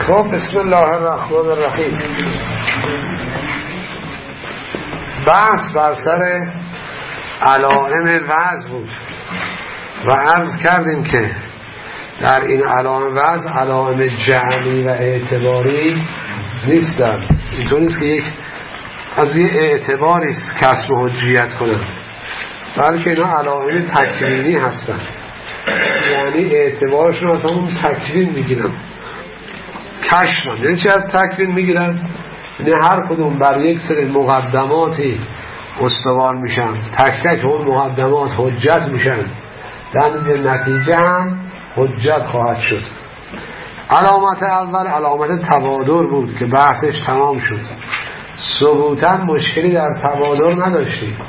خب بسم الله الرحمن الرحیم. بحث بر سر علائم وضع بود و عرض کردیم که در این علائم وضع علائم جعلی و اعتباری نیستن. اینطور نیست که یک از یه اعتباری کسب حجیت کنن، بلکه اینا علائم تکوینی هستن. یعنی اعتبارشون از همون تکوین میگیرن، کشفن. یعنی چی از تکوین میگیرن؟ یعنی هر کدوم بر یک سری مقدماتی استوار میشن، تک تک اون مقدمات حجت میشن، در نتیجه هم حجت خواهد شد. علامت اول علامت تبادر بود که بحثش تمام شد. ثبوتاً مشکلی در تبادر نداشتیم،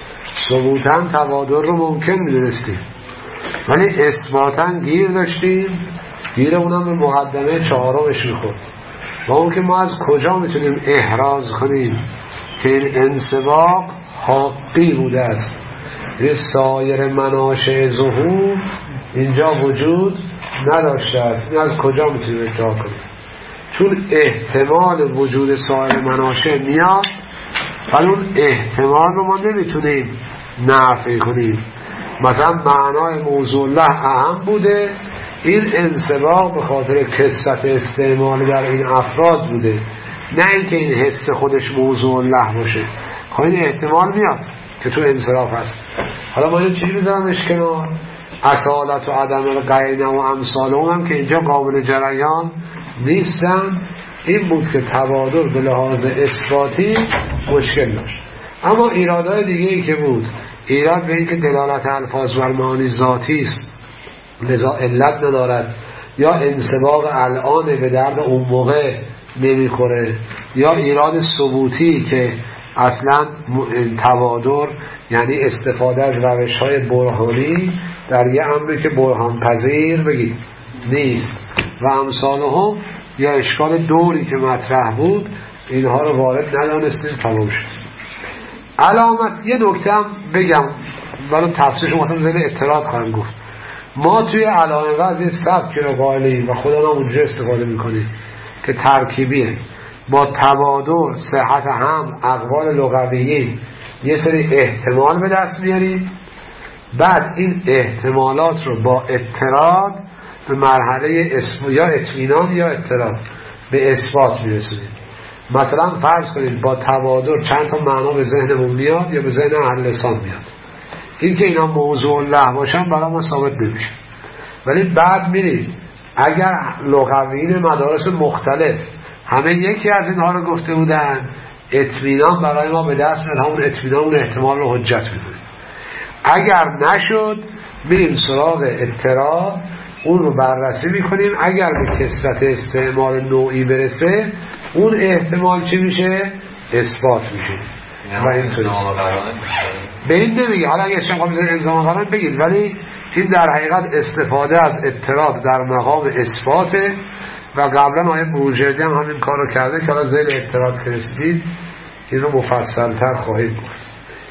ثبوتاً تبادر رو ممکن میدونستیم، ولی اثباتاً گیر داشتیم. گیر اونم به مقدمه چهارمش میخورد و اون که ما از کجا میتونیم احراز کنیم که این انسباق حقی بوده است، یه سایر مناشأ ظهور اینجا وجود نداشته است. این از کجا میتونیم ادعا کنیم؟ چون احتمال وجود سایر مناشأ میاد، ولی اون احتمال رو ما نمیتونیم نفی کنیم. مثلا معنای موضوع الله اهم بوده، این انسباق به خاطر کثرت استعمال در این افراد بوده، نه اینکه این حس خودش موضوع الله باشه. خب این احتمال میاد که تو انصراف هست. حالا ما یه چیزی بذارمش کنار، اصالت و عدم القرینه و امثال اونم که اینجا قابل جریان نیستن. این بود که تبادر به لحاظ اثباتی مشکل داشت. اما ایرادهای دیگه ای که بود، ایراد به این که دلالت الفاظ بر معانی ذاتی است، لذا علت ندارد، یا انسباق الان به درد اون موقع نمیخوره، یا ایراد ثبوتی که اصلا تبادر یعنی استفاده از روش‌های برهانی در یه امری که برهان پذیر بگید نیست و امثالهم، یا اشکال دوری که مطرح بود، اینها رو وارد ندانستیم. تمام شد. علامت یه نکته هم بگم برای تفسیرش، مثلا زیر اطلاعات خواهم گفت. ما توی علائم وضع سبکی رو قائلیم و خدا ما اونجا استفاده میکنیم که ترکیبیه. با تبادر، صحت هم، اقوال لغویی یه سری احتمال به دست میاریم، بعد این احتمالات رو با اطراد به مرحله یا اطمینان یا اطراد به اثبات میرسونیم. مثلا فرض کنید با تبادر چند تا معنا به ذهنمون میاد یا به ذهن اهل لسان میاد، این که اینا موضوع الله باشن برای ما ثابت نمیشه. ولی بعد میرید اگر لغویین مدارس مختلف همه یکی از اینها رو گفته بودن، اطمینان برای ما به دست میاد، همون اطمینان اون احتمال رو حجت میکنه. اگر نشد میریم سراغ اطراح، اون رو بررسی میکنیم. اگر به کثرت استعمال نوعی برسه، اون احتمال چی میشه؟ اثبات میشه. و اینطوری به این نمیگه. حالا اگه شما میذارید الزام قرار بگید، ولی این در حقیقت استفاده از اطراد در مقام اثباته و قبلا آیه بروجردی هم همین کار رو کرده که حالا زیر اطراد که رسیدید این رو مفصل‌تر خواهید گفت.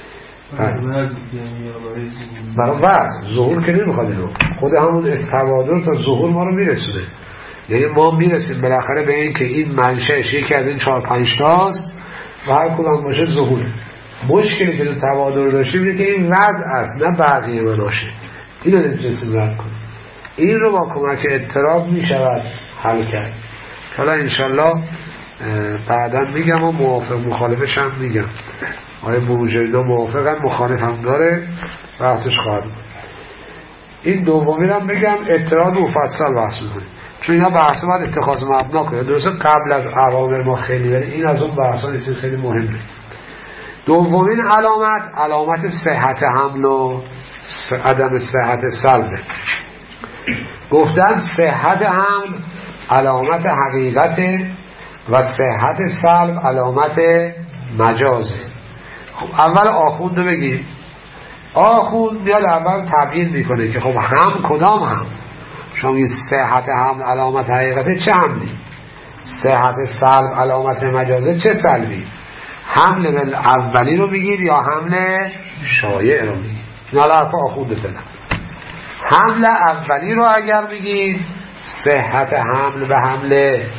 برای وضع ظهور که نمیخواد، اینو خود همون تبادر تا ظهور ما رو میرسونه. یعنی ما میرسیم بالاخره به این که این منشأش یکی از این 4-5 تاست و هر کدوم باشه ظهور. مشکلی که تو تبادر داشتیم اینه که این وضع است، نه بقیه مناشه. اینو نمیتونستیم رد کنیم. این رو با کمک اضطراب میشود حل کرد. حالا انشالله بعدا میگم و موافق مخالفش هم میگم. آیا بروجردی موافقن، مخالف هم داره، بحثش خواهد. این دومی هم بگم اضطراب مفصل بحث میکنیم، چون اینا بحث باید اتخاذ مبنا کنه. درسته قبل از اوامر ما خیلی، ولی این از اون بحثا نیست، خیلی مهمه. دومین علامت صحت حمل و عدم صحت سلب. گفتن صحت حمل علامت حقیقته و صحت سلب علامت مجازه. خب اول آخوند رو بگیم. آخوند میاد اول تبیین میکنه که خب هم کدام هم؟ شما میگید صحت حمل علامت حقیقته، چه حملی؟ صحت سلب علامت مجازه، چه سلبی؟ حمل اولی رو میگید یا حمل شایع رو میگید؟ نه حرف آخونده فعلا. حمل اولی رو اگر میگید صحت حمل به حمل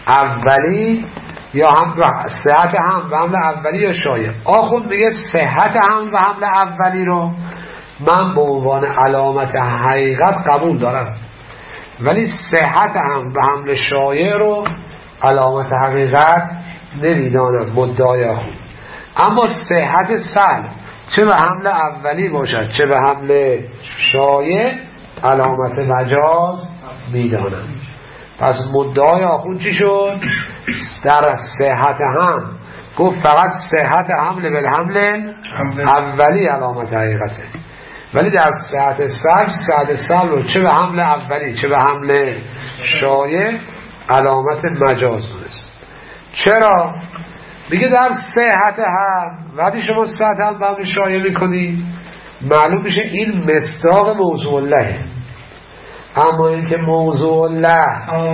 اولی یا هم صحت هم و حمل اولی یا شایع. آخوند میگه صحت هم و حمل اولی رو من به عنوان علامت حقیقت قبول دارم، ولی صحت هم و حمل شایع رو علامت حقیقت نمیدانم مدعای آخوند. اما صحت سلب چه به حمل اولی باشد چه به حمل شایع علامت مجاز میدانم. پس مدعای آخوند چی شد؟ در صحت هم گفت فقط صحت حمل بالحمل اولی علامت حقیقته، ولی در صحت سلب رو چه به حمل اولی چه به حمل شایع علامت مجاز دونست. چرا؟ میگه در صحت هم وقتی شما صحت هم به حمل شایع میکنی معلوم میشه این مصداق موضوع الله، اما این که موضوع الله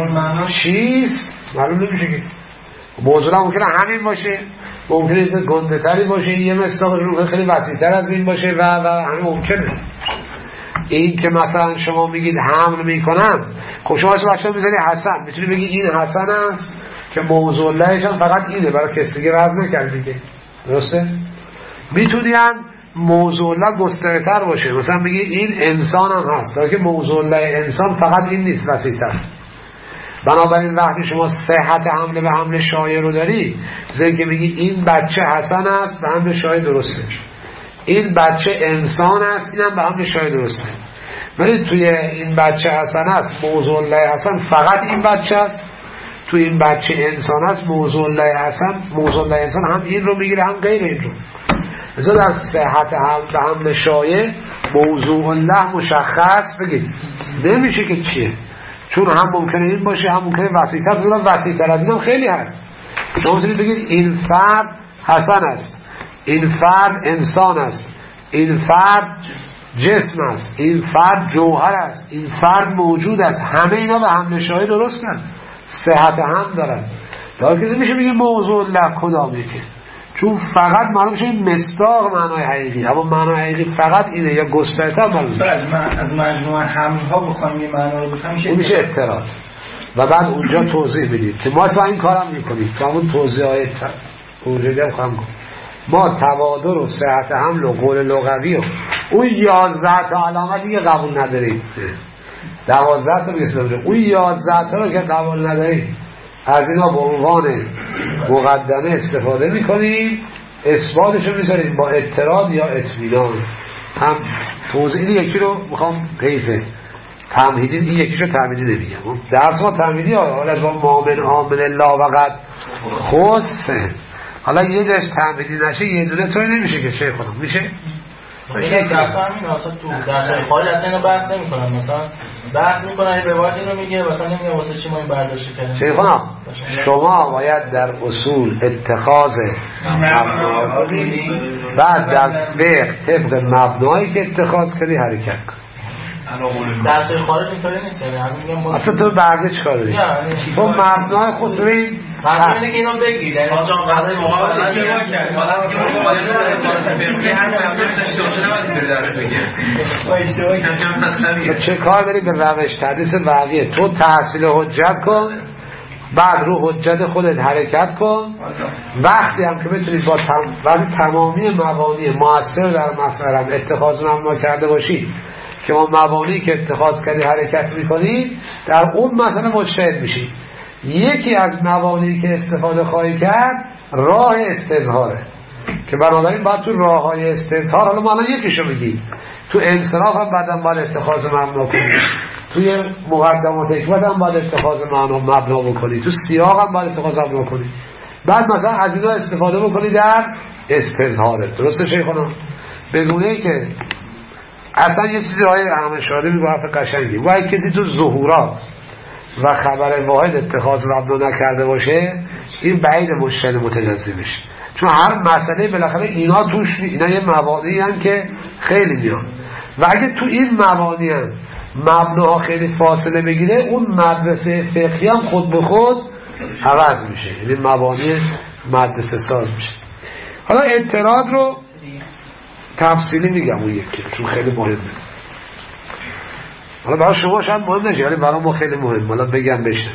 چیست معلوم نمیشه. که موضوع الله ممکنه همین باشه، ممکنه ایست گنده تری باشه، یه مصداق رو خیلی وسیع تر از این باشه و همین ممکنه. این که مثلا شما میگید حمل میکنم، خب شما اصلا بچه میزنی حسن، میتونی بگی این حسن است که موضوع اللهش هم فقط اینه، برای کسی دیگه وضع نکردی دیگه، درسته؟ میتونی هم موضوع الله گسترتر باشه، مثلا بگی این انسان هم هست، برای که موضوع الله انسان فقط این نیست، وسیع‌تر. بنابراین وقتی شما صحت حمل به حمل شایع رو داری، مثلا که میگی این بچه حسن است به حمل شایع درسته، این بچه انسان است اینم به حمل شایع درسته، ولی توی این بچه حسن است موضوع الله حسن فقط این بچه است، تو این بچه انسان است موضوع الله حسن موضوع الله انسان هم این رو میگیره هم غیر این رو. مثلا در صحت هم به حمل شایع موضوع الله مشخص بگید نمیشه که چیه، چون هم ممکنه این باشه هم ممکنه وسیع‌تر، بودن وسیع‌تر از این هم خیلی هست. شما میتونید بگید این فرد حسن است، این فرد انسان است، این فرد جسم است، این فرد جوهر است، این فرد موجود است، همه اینا به حمل شایع درستن، صحت هم دارن. در که نمیشه بگیم موضوع الله کدام یکی، چون فقط معلوم شه این مصداق معنای حقیقی، اما معنای حقیقی فقط اینه یا گسترتر معلوم. از مجموعه حمل‌ها بخوایم یه معنا رو بفهمیم میشه اعتراض و بعد اونجا توضیح میدید که ما تا این کارم میکنیم، تا اون توضیحات اونجا هم خواهم گفت ما توادر و صحت حمل و قول لغوی و اون 11 تا علامت دیگه قبول نداریم، 12 تا بگیسته اون 11 تا رو که قبول نداریم از اینا به عنوان مقدمه استفاده میکنیم، اثباتش رو میذاریم با اعتراض یا اطمینان. هم توضیح یکی رو میخوام حیفه تمهیدی، این یکیشو تمهیدی نمیگم، درس ما تمهیدی حالا با مامن آمن الله وقت خصفه، حالا یه درش تمهیدی نشه یه دونه توی نمیشه که چه خودم میشه یک دفعه همین اصلا تو درس خارج اصلا اینو بحث نمی‌کنن، مثلا بحث می‌کنن این روایت اینو میگه مثلا نمیگه واسه چی ما این برداشت کردیم. شیخ خانم شما باید در اصول اتخاذ بعد در فقه طبق مبنایی که اتخاذ کردی حرکت کن. درس خارج اینطوری نیست، یعنی همین میگم اصلا تو برده چیکار داری؟ تو مبنای خود ببین مثلا اینه که اینو بگید یعنی آقا قضیه مقابله کرد حالا میگه مقابله چه کار داری به روش تدریس وقیه؟ تو تحصیل حجت کن، بعد رو حجت خودت حرکت کن، وقتی هم که بتونید با تمامی مبانی مؤثر در مسئله هم اتخاذ مبنا کرده باشی که ما مبانی که اتخاذ کردی حرکت میکنی در اون مسئله مجتهد میشی. یکی از مبانی که استفاده خواهی کرد راه استظهاره که بنابراین باید تو راه های استظهار، حالا ما الان یکیشو میگیم، تو انصراف هم بعدم باید اتخاذ مبنا کنی، توی مقدمات حکمت هم باید اتخاذ مبنا بکنی، تو سیاق هم باید اتخاذ مبنا کنی، بعد مثلا از اینا استفاده بکنی در استظهاره. درسته شیخانم؟ بگونه که اصلا یه چیزی های احمدشاهی میگه حرف قشنگی، و اگه کسی تو ظهورات و خبر واحد اتخاذ مبنا نکرده باشه این بعید مجتهد متجزی بشه، چون هر مسئله بالاخره اینا توش اینا یه مبانی هستن که خیلی میان و اگه تو این مبانی هستن مبناها خیلی فاصله بگیره اون مدرسه فقهی هم خود به خود عوض میشه، یعنی مبانی مدرسه ساز میشه. حالا اعتراض رو تفصیلی میگم اون یکی چون خیلی مهمه، حالا برای شما شاید مهم نشه ولی برای ما خیلی مهم، حالا بگم بشنوید.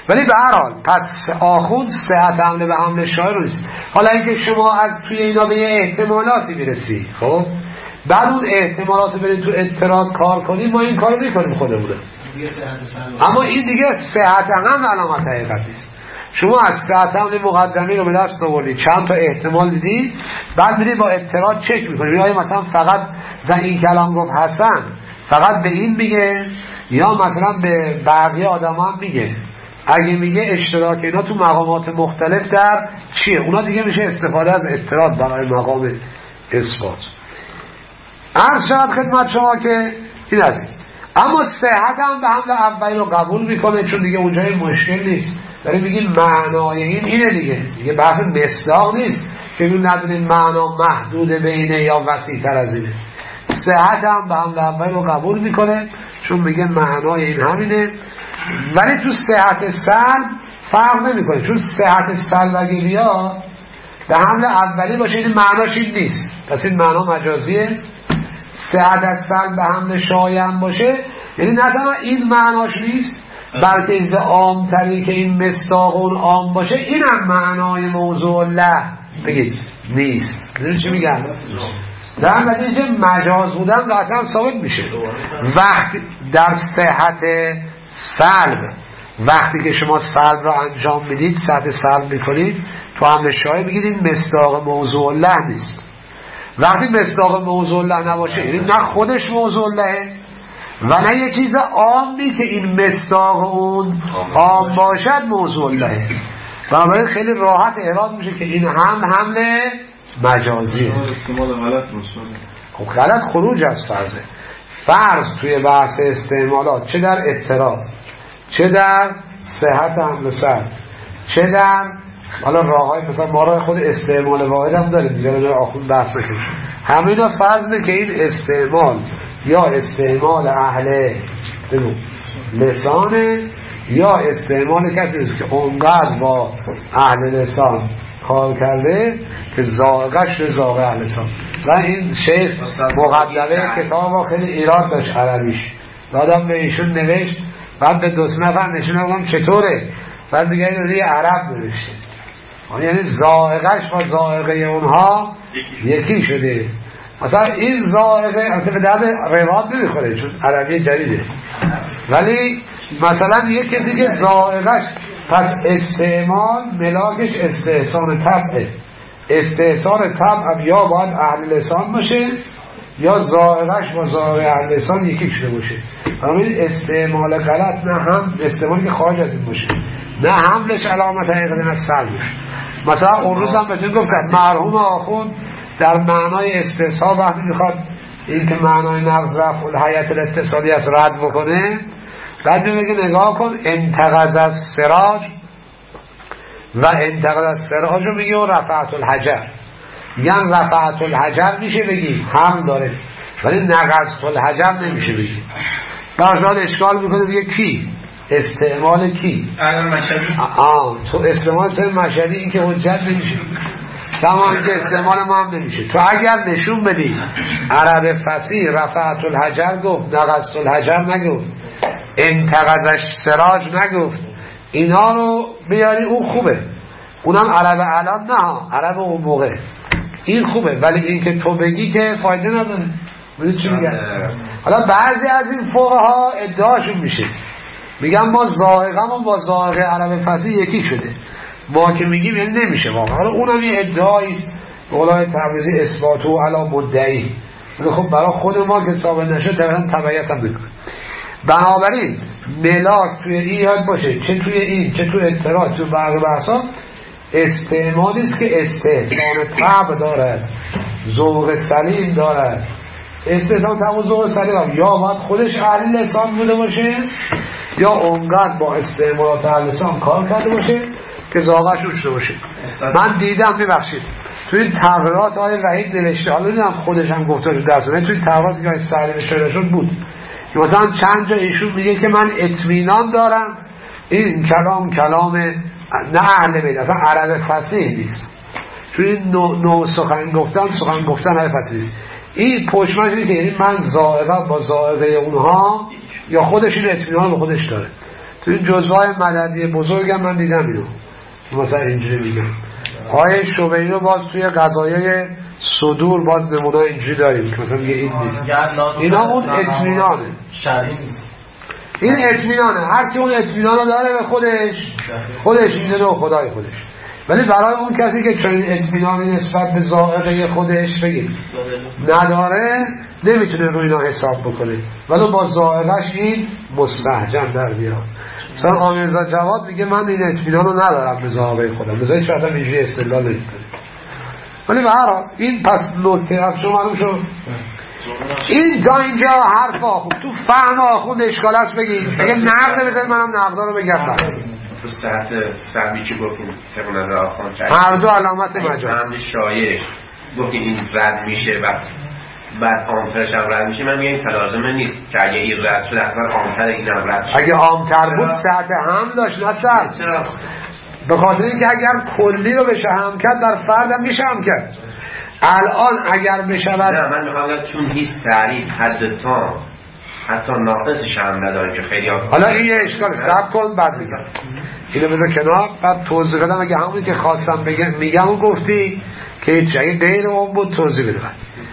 ولی به هر حال پس آخوند صحت حمله به حمله شاعر نیست. حالا اینکه شما از توی اینا به یه احتمالاتی میرسی، خب بعد اون احتمالات برید تو اطراد کار کنیم، ما این کارو میکنیم خودمونه، اما این دیگه صحت حمل علامت حقیقت نیست. شما از صحت حمل مقدمی رو به دست آوردید، چند تا احتمال دیدی، بعد میرید با اطراد چک میکنید یا مثلا فقط این کلام گفت حسن فقط به این میگه یا مثلا به بقیه آدم هم میگه. اگه میگه اشتراک اینا تو مقامات مختلف در چیه، اونا دیگه میشه استفاده از اطراد برای مقام اثبات. عرض شد خدمت شما که این است. اما صحت هم به حمل اولی رو قبول میکنه، چون دیگه اونجای مشکل نیست. داریم میگیم معنای اینه دیگه بحث مصداق نیست که اون ندونیم معنا محدود بینه یا وسیع تر از اینه. صحت هم به حمل اولی رو قبول میکنه چون میگه معنای این همینه. ولی تو صحت سلب فرق نمیکنه، چون صحت سلب اگه بیاد به حمل اولی باشه این معناش این نیست، پس این معنا مجازیه. صحت از سلب به حمل شایع باشه یعنی نه تنها این معناش نیست بلکه از عام تری که این مصداق اون عام باشه این هم معنای موضوع له بگید نیست. میدونی چی میگم؟ در نتیجه مجاز بودن قطعا ثابت میشه. وقتی در صحت سلب وقتی که شما سلب را انجام میدید، صحت سلب میکنید تو حمل شایع میگید این مصداق موضوع له نیست. وقتی مصداق موضوع له نباشه یعنی نه خودش موضوع لهه و نه یه چیز عامی که این مصداق اون عام باشد موضوع لهه. بنابراین خیلی راحت اعراض میشه که این هم حمله مجازیه. خب غلط خروج از فرض توی بحث استعمالات چه در اضطراب چه در صحت حمل سلب چه در حالا راههای مثلا ما راه خود استعمال واحد هم داریم دیگه در آخون بحث نکنیم. همه اینا فرضه که این استعمال یا استعمال اهل لسانه یا استعمال کسی است که اونقدر با اهل لسان کار کرده که زاغش به زاغ اهل لسان. و این شیخ مقدمه کتاب خیلی ایراد داشت عربیش، دادم به ایشون نوشت، بعد به دو سه نفر نشون چطوره، بعد دیگه این روی عرب نوشته، یعنی زائقش با زائقه اونها یکی شده. مثلا این زائقه البته به درد رواد نمیخوره چون عربی جدیده، ولی مثلا یک کسی که زائقش پس استعمال ملاکش استحسان طبعه، استحسان طبع یا باید اهل لسان باشه یا زائقش با زائقه اهل لسان یکی شده باشه. همین استعمال غلط نه هم استعمالی که خارج از این باشه نه حملش علامت حقیقت نه سلبش. مثلا اون روز هم بهتون گفت مرحوم آخوند در معنای استحسان وقتی میخواد این که معنای نقض رفع الحیات الاتصالی از رد بکنه، بعد میگه نگاه کن انتقض از سراج و انتقض از سراج رو میگه و رفعت الحجر، میگن رفعت الحجر میشه بگی هم داره ولی نقض الحجر نمیشه بگی. برشاد اشکال میکنه دیگه کی استعمال کی تو استعمال مشهدی این که حجت نمیشه، تمام که استعمال ما هم نمیشه. تو اگر نشون بدی عرب فصیح رفعت الحجر گفت نقض الحجر نگفت انتقضش سراج نگفت، اینا رو بیاری اون خوبه، اونم عرب الان نه عرب اون موقع این خوبه، ولی این که تو بگی که فایده نداره. میدونی چی میگن؟ حالا بعضی از این فقها ادعاشون میشه میگن ما زائقمون با زائق عرب فصیح یکی شده، ما که میگیم یعنی نمیشه واقعا. حالا اونم یه ادعاییست به قولای تبریزی اثباتو علی مدعی، ولی خب برای خود ما که ثابت نشه طبعا تبعیت هم میکنه. بنابراین ملاک توی این یاد باشه چه توی این چه توی اطلاع توی برق بحثا استعمالی است که استحسان طبع دارد، ذوق سلیم دارد. استحسان طبع و ذوق سلیم یا باید خودش اهل لسان بوده باشه یا اونقدر با استعمالات اهل لسان کار کرده باشه که ذوقش روشده باشه. من دیدم ببخشید توی این تغییرات های وحید نوشته، حالا دیدم خودش هم گفته رو درسته، توی تغییراتی که سلیم شده شد بود که مثلا چند جا ایشون میگه که من اطمینان دارم این کلام نه اهل بیت اصلا عرب فصیح نیست، چون این نوع سخن گفتن عرب فصیح نیست. این پشمش اینه که یعنی من زائقه با زائقه اونها یا خودش این اطمینان به خودش داره. تو این جزوهای مددی بزرگم من دیدم اینو، مثلا اینجوری میگم. آیه شبهی رو باز توی قضایای صدور باز نمونه اینجوری داریم که مثلا میگه این نیست، اینا اون اطمینانه شرعی نیست، این اطمینانه. هر کی اون اطمینان رو داره به خودش میدونه و خدای خودش. ولی برای اون کسی که چنین اطمینانی نسبت به ذائقه خودش بگیم نداره، نمیتونه روی اینا حساب بکنه، ولی با ذائقه‌اش این مستهجن در بیاد. مثلا آمیرزا جواد میگه من این اطمینان رو ندارم به ذائقه خودم، مثلا هیچ وقت اینجوری استدلال نمی‌کنه. ولی به هر حال این پس نکته شما معلوم شد. این تا اینجا حرف آخوند، تو فهم آخوند اشکال است بگید. اگه نقد بزنید منم نقدا رو بگم. تو صحت سهمی که گفتیم طبق نظر آخوند هر دو علامت مجاز حمل شایع گفتیم این رد میشه و بعد عامترش هم رد میشه. من میگم لازمه نیست که اگه این رد شد حتما عامتر اینم رد شد. اگه عامتر بود صحت حمل داشت نه سر، به خاطر اینکه اگر کلی رو بشه هم کرد در فرد هم میشه هم کرد. الان اگر بشود نه من میخوام بگم چون هیچ تعریف حد تام حتی ناقصش هم نداره که خیلی حالا این یه اشکال صبر کن بعد میگم اینو بذار کنار بعد توضیح بدم. اگه همونی که خواستم میگم و گفتی که هیچ اگه غیر اون بود توضیح بدم.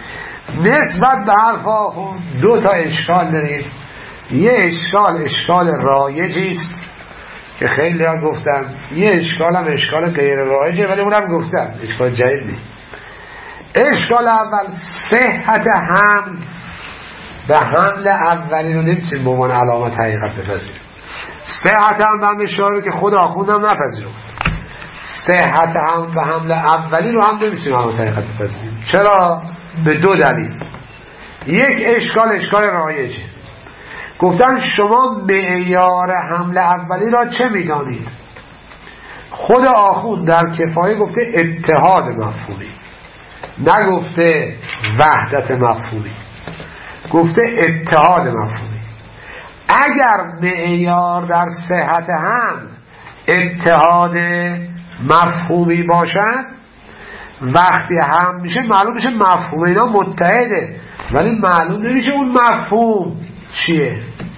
نسبت به حرف آخون دو تا اشکال دارید. یه اشکال رایجیست که خیلی ها گفتن، یه اشکال هم اشکال غیر رایجه ولی اونم گفتن اشکال جدید نیست. اشکال اول صحت حمل به حمل اولی رو نمیتونیم به عنوان علامت حقیقت بپذیریم. صحت حمل به شعاری که خود آخوندم نپذیرم، صحت حمل به حمل اولی رو هم نمیتونیم علامت حقیقت بپذیریم. چرا؟ به دو دلیل. یک اشکال رایجه. گفتن شما معیار حمل اولی را چه میدانید؟ خود آخوند در کفایه گفته اتحاد مفهومی، نگفته وحدت مفهومی، گفته اتحاد مفهومی. اگر معیار در صحت حمل اتحاد مفهومی باشد، وقتی هم میشه معلوم میشه مفهوم اینا متحده، ولی معلوم نمیشه اون مفهوم چیه.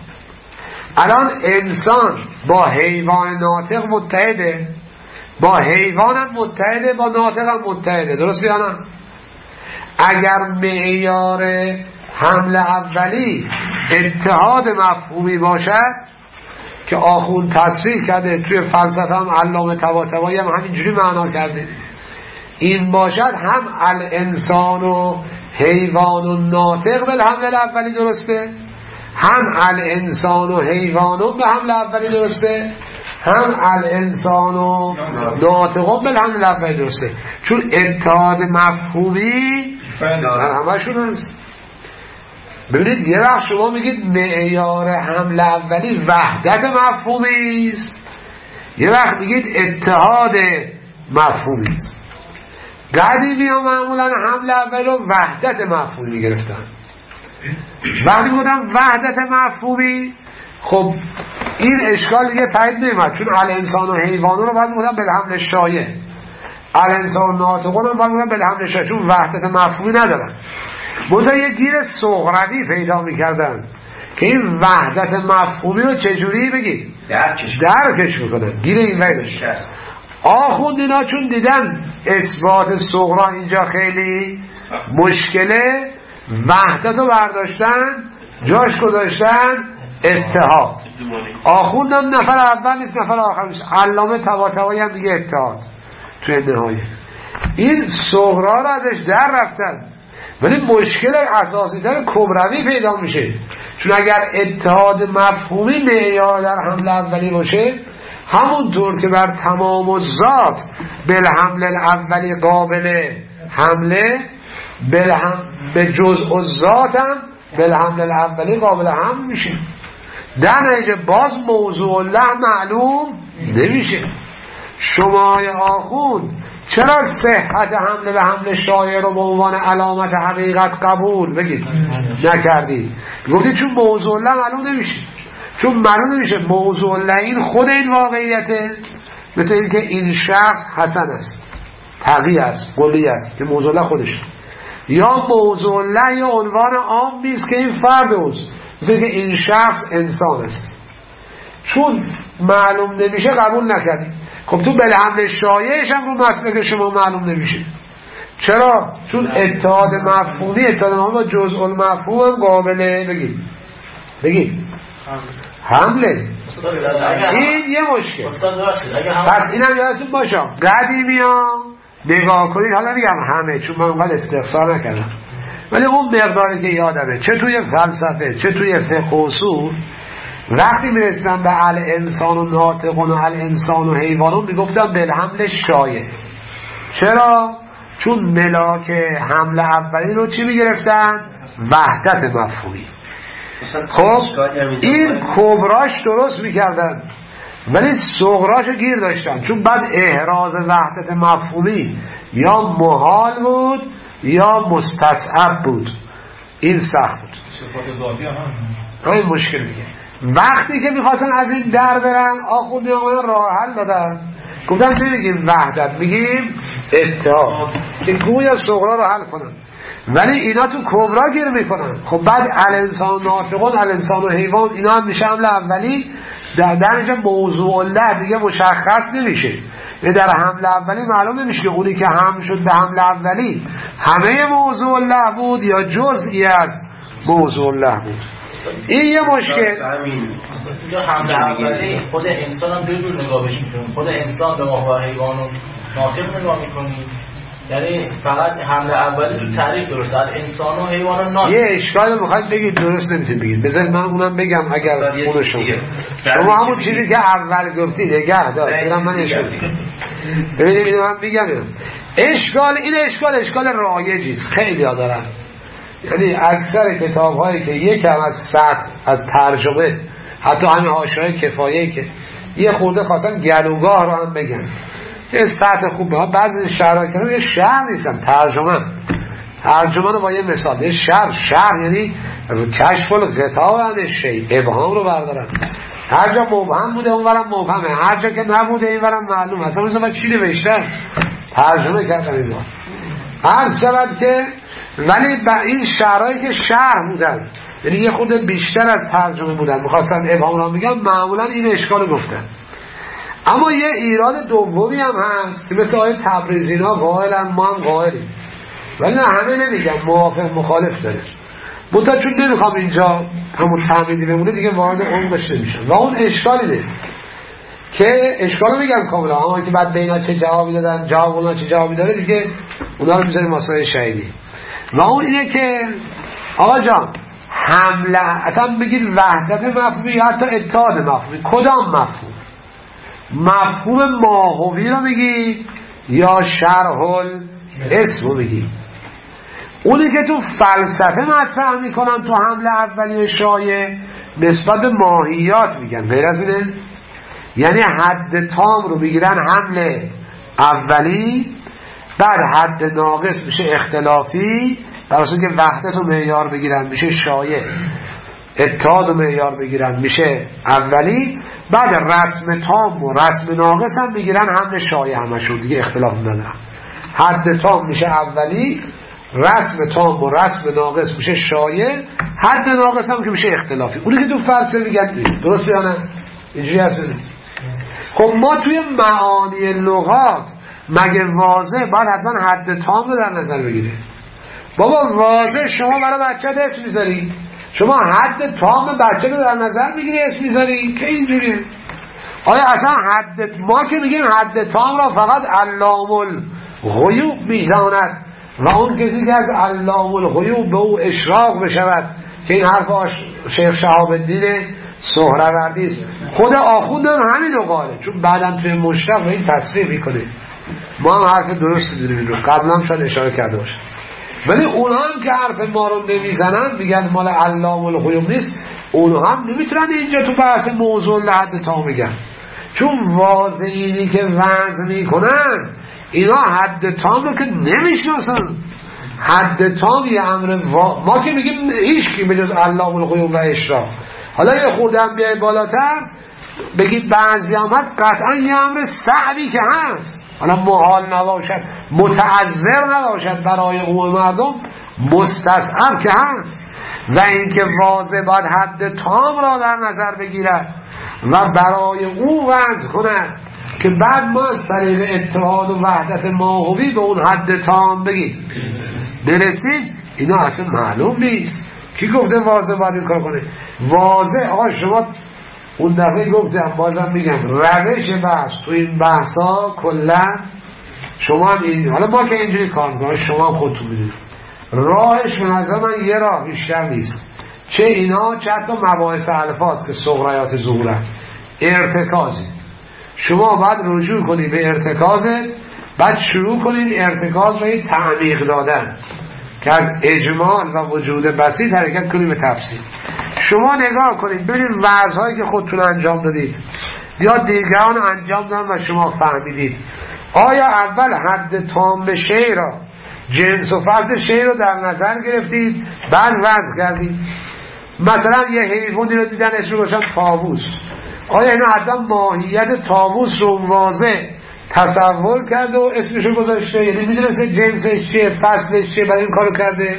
الان انسان با حیوان ناطق متحده، با حیوان هم متحده، با ناطق هم متحده، درست یا نه؟ اگر معیار حمل اولی اتحاد مفهومی باشد که آخوند تصریح کرده توی فلسفه هم علامه طباطبایی هم همینجوری معنا کرده، این باشد هم الانسان و حیوان و ناطق به حمل اولی درسته، هم الانسان و حیوان به حمل اولی درسته، هم الانسان و ناطق به حمل اولی درسته. چون اتحاد مفهومی همشون هست. ببینید یه وقت شما میگید معیار حمل اولی وحدت مفهومی است، یه وقت میگید اتحاد مفهومی است. قدیمی ها معمولا حمل اولی رو وحدت مفهومی گرفتن. وقتی بودم وحدت مفهومی، خب این اشکال دیگه پدید نمیاد، چون الانسان و حیوان رو باید بودم به حمل شایع، الانسان و ناطقون رو باید بودم به حمل شایع، چون وحدت مفهومی ندارن. منتها یه گیر صغروی پیدا میکردن که این وحدت مفهومی رو چجوری بگید درکش میکنن. گیر این ویدش آخوند اینا چون دیدن اثبات صغرا اینجا خیلی مشکله، وحدت رو برداشتن جاش گذاشتن اتحاد. آخوندم نفر اول نیست نفر آخر نیست، علامه طباطبایی هم دیگه اتحاد توی نهایه. این صغرا رو ازش در رفتن، ولی مشکل اساسی تر کبروی پیدا میشه. چون اگر اتحاد مفهومی معیار در حمل اولی باشه، همونطور که بر تمام الذات بالحمل الاولی قابل حمله، به جزء الذات هم بالحمل الاولی قابل حمل میشه. در نتیجه باز موضوع الله معلوم نمیشه. شما آخوند چرا صحت حمله به حمل شایع رو به عنوان علامت حقیقت قبول بگید نکردید؟ گفتید چون موضوع الله معلوم نمیشه. چون معلوم نمیشه موضوع الله این خود این واقعیته، مثل این که این شخص حسن است، تقی است، قلی است که موضوع الله خودش، یا موضوع الله یا عنوان عام نیست که این فرد اوست، مثل که این شخص انسان است. چون معلوم نمیشه قبول نکردی. خب تو بالحمل شایعش هم رو مسلک شما معلوم نمیشه. چرا؟ چون اتحاد مفهومی با جزء المفهوم هم قابله بگید حمله. این یه مشکل. پس اینم یادتون باشه قدیمی ها نگاه کنید، حالا میگم همه چون من اونقدر استقصا نکردم، ولی اون مقداری که یادمه چه توی فلسفه چه توی فقه و اصول وقتی میرسیدم به الانسان و ناطقون و الانسان و حیوانون میگفتم بالحمل شایع. چرا؟ چون ملاک حمل اولی رو چی میگرفتن؟ وحدت مفهومی. خب این کبراش درست میکردن ولی صغراش گیر داشتن، چون بعد احراز وحدت مفهومی یا محال بود یا مستصعب بود. این سخت بود. این مشکل میگه وقتی که میخواستن از این در برن آخوندی آمدن راه حل دادن، گفتن نمیگیم وحدت میگیم اتحاد که گویا صغرا رو حل کنن، ولی اینا تو کبرا گیر میکنن. خب بعد الانسان ناطقون الانسان و حیوان اینا هم میشه حمل اولی، در اینجا موضوع الله دیگه مشخص نمیشه. در حمل اولی معلوم نمیشه که اونی که حمل شد به حمل اولی همه موضوع الله بود یا جزئی از موضوع الله بود. این یه مشکل. اینجا حمل اولی خود انسان هم دو جور نگاه بشیم، خود انسان به ماهوار حیوان و ناطق نگاه میکنیم، یعنی فقط حمل اولی تو تعریف درسته انسان و حیوان و ناطق. یه اشکال میخواید بگید درست نمیتونید بگید، بذارید من اونم بگم اگر خودشون شما همون چیزی که اول گفتید نگه دار من اشکال ببینید اینو من بگم اشکال. این اشکال رایجیست، خیلی ها دارن. یعنی اکثر کتاب هایی که یکم از سطح از ترجمه حتی همین حاشیه کفایه‌ای که یه خورده خواستن گلوگاه رو هم بگن یه سطح خوبه ها، بعضی شرح کردن یه شرح نیستن، ترجمه رو با یه مثال یه شرح یعنی کشف الغطا عن شیء، ابهام رو بردارن. هر جا مبهم بوده اونورم مبهمه، هر جا که نبوده اینورم معلومه. اصلا مثلا چی نوشتن ترجمه کردن اینا هر شود که، ولی با این شرحایی که شرح بودن یعنی یه خود بیشتر از ترجمه بودن میخواستن ابهام رو میگن، معمولا این اشکال گفتن. اما یه ایراد دومی هم هست که مثل آیه تبریزینا قائلن ما هم قائلیم، ولی نه همه نمیگن، موافق مخالف داره. منتها چون نمیخوام اینجا همون تعمیدی بمونه دیگه وارد عمقش نمیشن. و اون اشکالی ده که اشکالو میگم کاملا، اما که بعد بینا چه جوابی دادن جواب اونا چه جوابی داره دیگه اونا رو میذاریم مسائل شهیدی. و اون اینه که آقا جان حمله اصلا بگید وحدت مفهومی یا حتی اتحاد مفهومی، کدام مفهوم ماهوی رو میگی یا شرح الاسم رو میگی؟ اونی که تو فلسفه مطرح میکنن تو حمله اولی شایع نسبت به ماهیات میگن، غیر از اینه؟ یعنی حد تام رو میگیرن حمله اولی، بعد حد ناقص میشه اختلافی، درسته که وحدت رو معیار بگیرن میشه شایع، اتحاد رو معیار بگیرن میشه اولی، بعد رسم تام و رسم ناقص هم میگیرن حمله شایع همشون دیگه اختلاف نداره. حد تام میشه اولی، رسم تام و رسم ناقص میشه شایع، حد ناقص هم که میشه اختلافی. اونی که تو فلسفه میگن درسته یا نه؟ اینجوری هست. خب ما توی معانی لغات مگه واضح باید حتما حد تام رو در نظر بگیره؟ بابا واضح شما برای بچه اسم میذاری، شما حد تام بچه رو در نظر میگیری اسم میذاری که اینجوریه؟ آیا اصلا حد ما که میگیم حد تام را فقط علام الغیوب میداند و اون کسی که از علام الغیوب به او اشراق بشود که این حرف شیخ شهاب الدین سهروردی است. خود آخوند هم همین رو قاله، چون بعدم توی مشتق به این تصریح میکنه. ما هم حرف درست داریم این رو قبلا هم شاید اشاره کرده باشه، ولی اونها هم که حرف ما رو نمیزنن میگن مال علام الغیوب نیست، اونها هم نمیتونن اینجا تو بحث موضوع لحد تا میگن، چون واضحینی که وضع میکنن اینا حد تام رو که نمیشناسن. حد تام یه امر ما که میگیم هیچ کی به جز علام الغیوب و اشراق. حالا یه خورده هم بیای بالاتر بگید بعضی هم هست قطعا یه امر صعبی که هست، حالا محال نباشد متعذر نباشد برای عموم مردم، مستصعب که هست، و اینکه واضح باید حد تام را در نظر بگیرد و برای او وضع کند که بعد ما از طریق اتحاد و وحدت ماهوی به اون حد تام بگید برسید. اینا اصلا معلوم نیست. کی گفته واضح باید این کار کنه؟ واضح آقا شما اون دفعه گفتم بازم میگم روش بحث تو این بحث ها کلا شما هم این، حالا ما که اینجوری کار میکنم شما هم خودتون میدونید راهش به نظر من یه راه بیشتر نیست، چه اینا چه حتی مباحث الفاظ که صغریات ظهورن ارتکازی. شما باید رجوع کنید به ارتکازت، بعد شروع کنید ارتکاز رو تعمیق دادن که از اجمال و وجود بسیط حرکت کنید به تفصیل. شما نگاه کنید ببینید وعظهایی که خودتون انجام دادید یا دیگران انجام دادن و شما فهمیدید، آیا اول حد تام شی را جنس و فصل شی رو در نظر گرفتید بعد وضع کردید؟ مثلا یه حیوانی رو دیدن اسمش گذاشتن طاووس، آیا اینا حتی ماهیت طاووس رو واضح تصور کرده و اسمش رو گذاشته؟ یعنی میدونسته جنسش چیه فصلش چیه برای این کارو کرده؟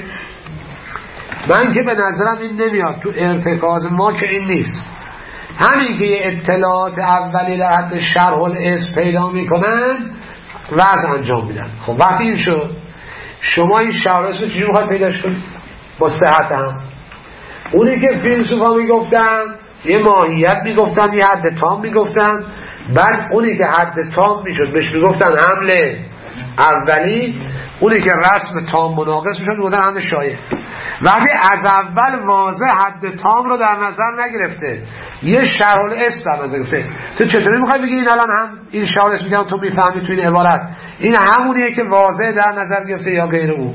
من که به نظرم این نمیاد. تو ارتکاز ما که این نیست. همین که یه اطلاعات اولی در حد شرح الاسم پیدا میکنن وضع انجام میدن. خب وقتی این شد شما این شرح الاسم رو چجور میخواید پیداش کنید؟ با صحت هم. اونی که فیلسوفا میگفتن یه ماهیت میگفتن یه حد تام میگفتن، بعد اونی که حد تام میشد بهش میگفتن حمل اولی، اونی که رسم تام مناقص میشد میگفتن حمل شایع. وقتی از اول واضح حد تام رو در نظر نگرفته یه شرح الاسم در نظر گرفته، تو چطوری میخوای بگی این الان هم این شرح الاسم میگم تو میفهمی تو این عبارت این همونیه که واضح در نظر گرفته یا غیر اون؟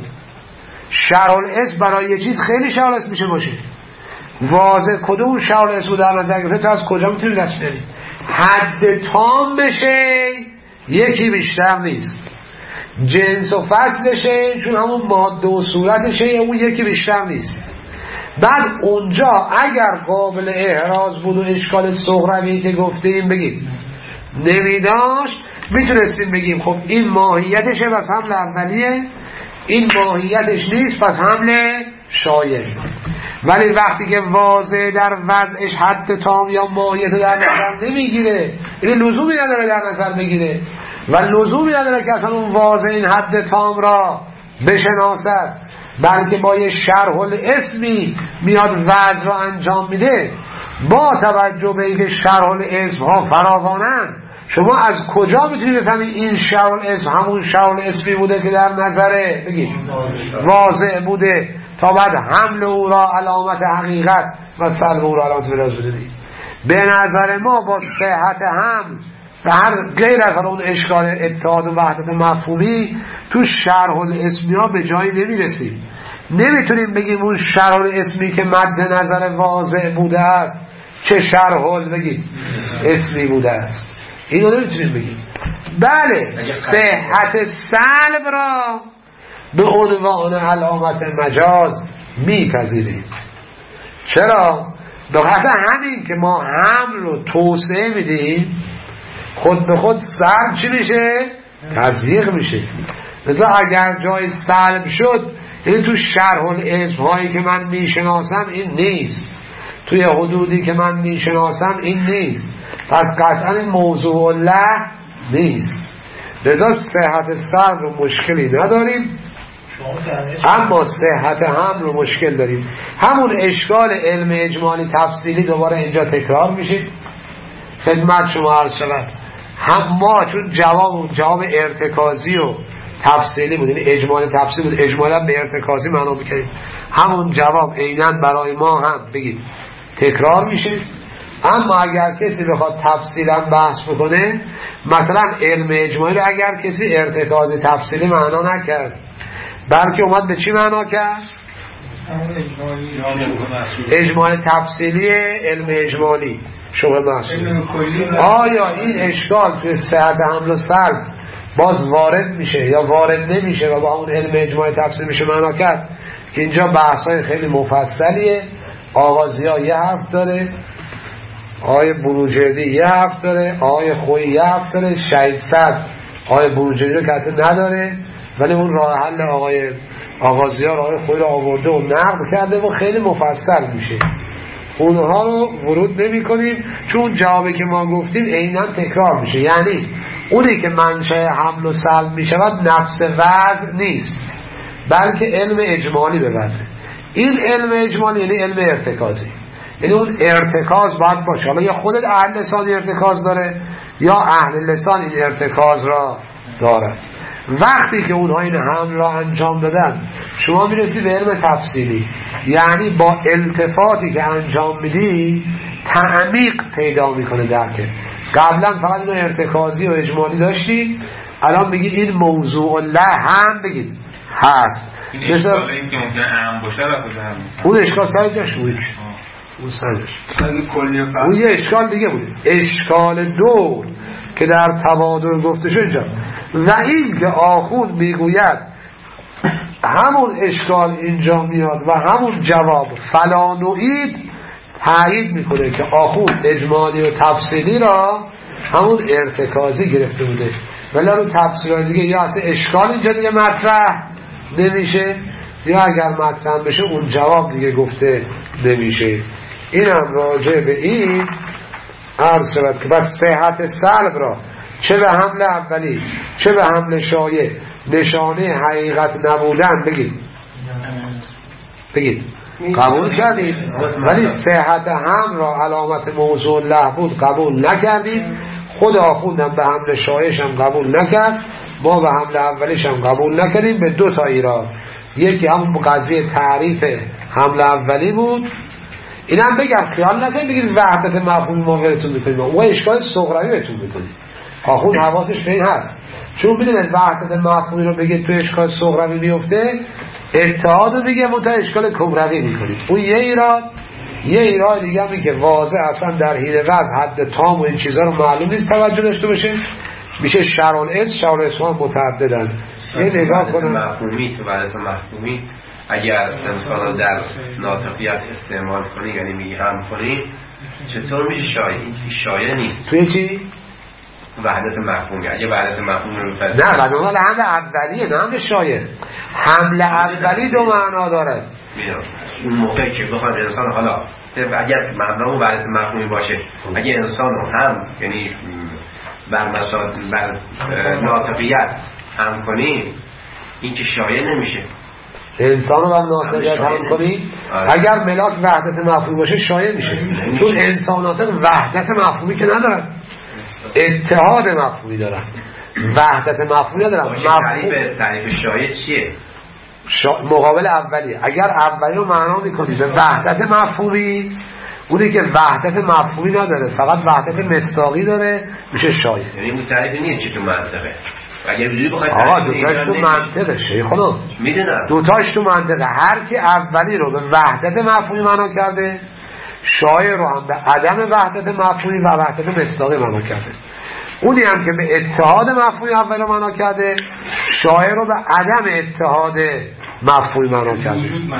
شرح الاسم برای یه چیز خیلی شرح الاسم میشه باشه، واضح کدوم شرح الاسم در نظر گرفته تو از کجا میتونی دست بری؟ حد تام بشه یکی بیشتر نیست، جنس و فصلشه چون همون ماده و صورتشه اون یکی بیشتر نیست. بعد اونجا اگر قابل احراز بود و اشکال صغروی که گفتیم بگیم نمیداشت میتونستیم بگیم خب این ماهیتشه پس حمل اولیه، این ماهیتش نیست پس حمل شایع. ولی وقتی که واضح در وضعش حد تام یا ماهیت در نظر نمیگیره این لزومی نداره در نظر بگیره و لزومی نداره که اصلا اون واضح این حد تام را بشناسد، بلکه با یه شرح الاسمی میاد وضع را انجام میده. با توجه به اینکه شرح الاسم ها فراوانن شما از کجا میتونید بفهمید این شرح الاسم همون شرح الاسمی بوده که در نظره بگید واضح بوده تا بعد حمل او را علامت حقیقت و سلب او را علامت مجاز بدید؟ به نظر ما با صحت حمل و هر غیر از اون اشکال اتحاد و وحدت مفهومی تو شرح الاسمی ها به جایی نمیرسیم. نمیتونیم بگیم اون شرح الاسمی که مد نظر واضح بوده است چه شرح بگید اسمی بوده است، اینو نمیتونیم بگیم. بله صحت سلب را به عنوان علامت مجاز میپذیریم. چرا؟ به خاطر همین که ما حمل رو توسعه میدیم خود به خود سلب چی میشه؟ تضییق میشه. مثلا اگر جای سلب شد یعنی تو شرح الاسم هایی که من میشناسم این نیست، توی حدودی که من میشناسم این نیست، پس قطعا این موضوع الله نیست. لذا صحت سلب رو مشکلی نداریم، اما صحت هم رو مشکل داریم. همون اشکال علم اجمالی تفصیلی دوباره اینجا تکرار میشه خدمت شما عرض شود. هم ما چون جواب ارتکازی و تفصیلی بود، یعنی اجمالی تفصیلی بود، اجمالا به ارتکازی معنا میکنیم، همون جواب عیناً برای ما هم بگید تکرار میشه. اما اگر کسی بخواد تفصیلا بحث بکنه، مثلا علم اجمالی رو اگر کسی ارتکازی تفصیلی معنا نکرد بلکه اومد به چی معنا کرد؟ اجمالی تفصیلی علم اجمالی شبه محصول. آیا این اشکال توی صحت حمل و سلب باز وارد میشه یا وارد نمیشه و با اون علم اجمالی تفصیلی میشه معنا کرد؟ که اینجا بحثای خیلی مفصلیه. آغازی ها یه حرف داره، آقای بروجردی یه حرف داره، آقای خویی یه حرف داره، شهید صدر آقای بروجردی رو که نداره، ولی اون راه حل آقای آغازی ها آقای خویی رو آورده و نقد کرده و خیلی مفصل میشه. اونها رو ورود نمی کنیم، چون جوابی که ما گفتیم عیناً تکرار میشه. یعنی اونی که منشأ حمل و سلب می شود نفس وضع نیست، بلکه علم اجمالی به وضع. این علم اجمالی یعنی علم ارتکازی، یعنی اون ارتکاز باید باشه. حالا یا خودت اهل لسان ارتکاز داره یا اهل لسان این ارتکاز را داره. وقتی که اونها این حمل را انجام دادن شما میرسی به علم تفصیلی، یعنی با التفاتی که انجام میدی تعمیق پیدا میکنه درکه. قبلا فقط اینو ارتکازی و اجمالی داشتی، الان میگی این موضوع له هم بگید هست. این اشکال این که ممکنه اهم باشه و کجا هم اون اشکال سایدش بود، اون سایدش اون یه اشکال دیگه بود. اشکال دو که در تبادل گفته شد اینجا و این که آخوند میگوید همون اشکال اینجا میاد و همون جواب فلانوئید تایید میکنه که آخوند اجمالی و تفصیلی را همون ارتکازی گرفته بوده، ولی رو تفصیل دیگه یا اصلا اشکال اینجا دیگه مطرح نمیشه یا اگر مطرح بشه اون جواب دیگه گفته نمیشه. این هم راجع به این عرض شود که بس صحت سلب را چه به حمل اولی چه به حمل شایع نشانه حقیقت نبودن بگید قبول کردید، ولی صحت حمل را علامت موضوع له بود قبول نکردید. خود آخوندم به حمل شایعش هم قبول نکرد، ما به حمل اولیش هم قبول نکردیم به دو تا ایراد. یکی همون قضیه تعریف حمل اولی بود. اینم بگم خیال نکنید بگید وحدت مفهومی ما براتون میکنیم، و اشکال صغروی بهتون میکنیم. آخوند حواسش به این هست، چون میدونید وحدت مفهومی رو بگید تو اشکال صغروی میفته، اتحاد رو میگه متا اشکال کبروی میکنید. اون یه ایراد دیگه همی که واضح اصلا در حین وضع حد تام و این چیزا رو معلوم نیست توجه داشته باشه، میشه شرع الاسم متعددن. یه نگاه کنم مفهومی تو وحدت مفهومی اگر انسان در ناطقیت استعمال کنی، یعنی میگی هم کنی، چطور میشه شایع نیست توی چی؟ وحدت مفهومی. اگه وحدت مفهومی رو بفرست نه بدون حمل اولیه، نه حمل شایع. حمل اولی دو معنا داره. اون موقعی که بخواد انسان حالا اگر مبنای وحدت مفهومی باشه، اگه انسان رو هم یعنی بر ناطقیت هم کنی، این که شایع نمیشه. انسان رو بر ناطقیت هم کنی اگر ملاک وحدت مفهومی باشه شایع میشه، چون انسانات وحدت مفهومی که ندارن، اتحاد مفهومی دارن، وحدت مفهومی ندارن. تعریف شایع چیه؟ مقابل اولی. اگر اولی رو معنا میکنی به وحدت مفهومی، اونی که وحدت مفهومی نداره فقط وحدت مصداقی داره میشه شایع. یعنی اون تعریف نیست که تو منطقه. اگر بجوری بخواید آقا دوتاش تو منطقه شیخ خانم، میدونم دوتاش تو منطقه. هر کی اولی رو به وحدت مفهومی معنا کرده، شایع رو هم به عدم وحدت مفهومی و وحدت مصداقی معنا کرده. اونی هم که به اتحاد مفهومی اول معنا کرده، شایع رو به عدم اتحاد مفهومی معنا کرده.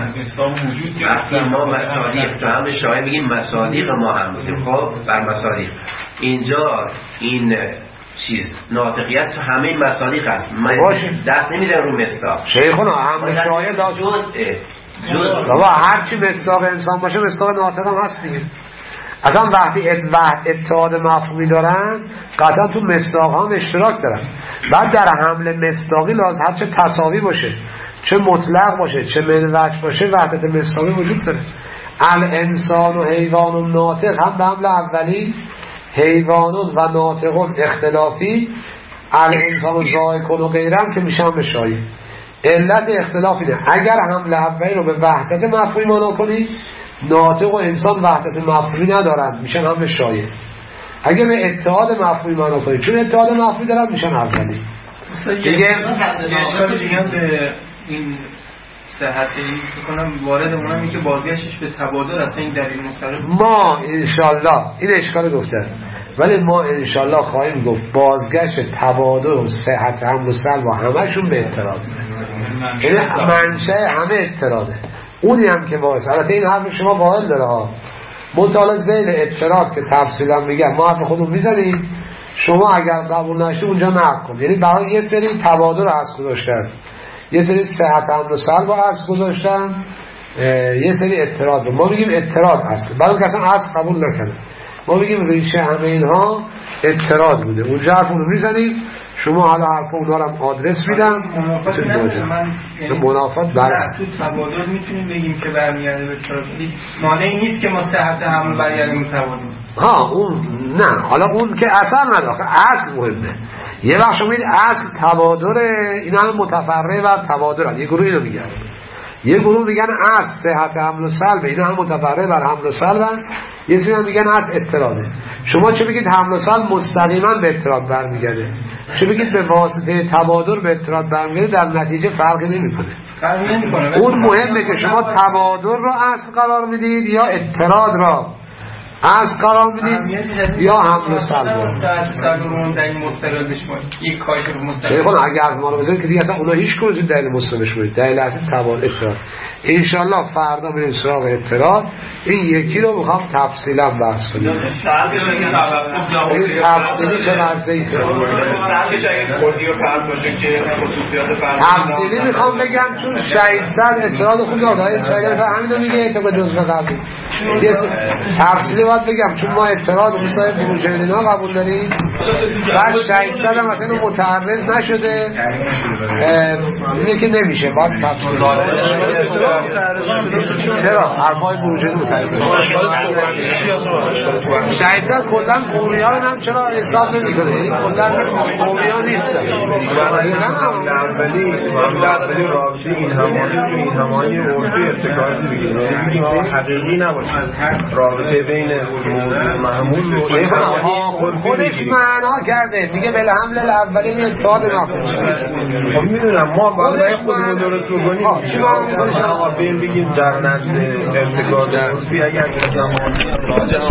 وقتی ما مصادیق تو هم شایع میگیم مصادیق ما هم بودیم، خب بر مصادیق اینجا این چیز ناطقیت تو همه مصادیق هست، دست نمیدن رو مصداق. شیخونا هم شایع داشت جزء بابا هرچی مصداق انسان باشه مصداق ناطق هم هست دیگه. اصلا وقتی اتحاد مفهومی دارن قطعا تو مصداق هم اشتراک دارن. بعد در حمل مصداقی لازم هر چه تساوی باشه، چه مطلق باشه، چه منوج باشه، وحدت مصداقی وجود داره. الانسان و حیوان و ناطق هم به حمل اولی، حیوانون و ناطقون اختلافی، الانسان و زائکون و غیرم که میشن به شایع. علت اختلاف اینه اگر حمل اولی رو به وحدت مفهومی معنا کنی، ناطق و انسان وحدت مفهومی ندارن میشن هم به شایع. اگه به اتحاد مفهومی معنا کنی، چون اتحاد مفهومی دارن میشن اولی. دیگه اشکال دیگه به این صحت این بکنم وارد اونم این که بازگشتش به تبادل اصلا این دلیل مستقیم ما انشالله این اشکال گفتن، ولی ما انشالله خواهیم گفت بازگشت تبادل و صحت حمل و سلب و همشون به اعتراض، یعنی منشأ همه اعتراضه. اونی هم که باعث، البته این حرف شما قائل داره ها، مطالعه ذیل اعتراض که تفصیلا میگم ما حرف خودمون میزنیم، شما اگر قبول نشید اونجا نقد کن. یعنی برای یه سری تبادل رو از گذاشتن، یه سری صحت حمل و سلب رو از گذاشتن، یه سری اعتراض ما میگیم اعتراض اصل، بعد که اصلا اصل قبول نکنه ما میگیم ریشه همه اینها اعتراض بوده. اونجا حرف اونو میزنید شما، حالا حرف اونها رو هم آدرس میدم. منافات برد تو تبادل میتونیم بگیم که برمیگرده به اعتراض، مانعی نیست که ما صحت حمل برگردیم به تبادل. اون نه، حالا اون که اصلا نداخل، اصل مهمه. یه وقت شما این اصل تبادله، اینا هم متفرع بر تبادل، یه گروه اینو میگن، یه گروه میگن اصل صحت حمل و سلب، اینا هم متفرع بر حمل و سلبن، یه سری هم میگن اصل اضطراده. شما چه بگید حمل و سلب مستقیما به اضطراب برمیگرده، چه بگید به واسطه تبادل به اضطراب برمیگرده، در نتیجه فرقی نمیکنه. اون مهمه که شما تبادل رو اصل قرار میدید یا اضطراد را اصل قرار میدید یا حمل و سلب رو. یک کاش رو مستقیم اگر ما رو بزنید که دیگه اصلا اونا هیچ کنید دلیل مستقیمش کنید، دلیل اصلی تبادل اضطراد. انشالله فردا بریم سراغ اضطراد، این یکی رو میخوام تفصیلا بحث کنیم. این تفصیلی چه لحظه‌ای تفصیلی میخوام بگم، چون شهید سر اضطراد خوب داره، شهید سر همین رو میگه تو به جزء قبلی تفصیلی باید بگم، چون ما اضطراد و مثلا بروجردینا قبول داریم، بعد شهید سر هم مثلا متعرض نشده، اینه که نمیشه باید تفصیلی. چرا؟ حرفای بروجردی متعرض شهید سر کلن قومی ها رو هم چرا حساب نمی کنه؟ این کلن قومی ها نیستن. اولی رابطه این همانی عرفی ارتکازی بگیره، حقیقی نباشه، رابطه بین محمول و خودش معنا کرده، میگه بله حمل الاولی می اتحاد ناخوش. خب میدونم ما باید خودمون درست بکنیم، آقا بگیم در نزد ارتکاز عرفی اگر